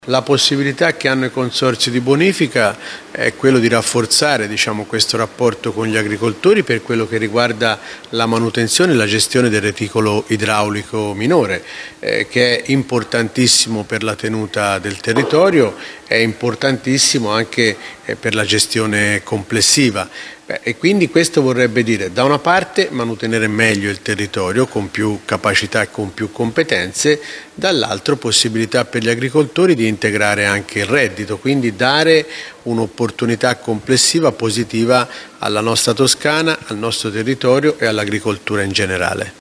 La possibilità che hanno i consorzi di bonifica è quello di rafforzare, questo rapporto con gli agricoltori per quello che riguarda la manutenzione e la gestione del reticolo idraulico minore, che è importantissimo per la tenuta del territorio, è importantissimo anche per la gestione complessiva. E quindi questo vorrebbe dire, da una parte, manutenere meglio il territorio con più capacità e con più competenze, dall'altro possibilità per gli agricoltori di integrare anche il reddito, quindi dare un'opportunità complessiva positiva alla nostra Toscana, al nostro territorio e all'agricoltura in generale.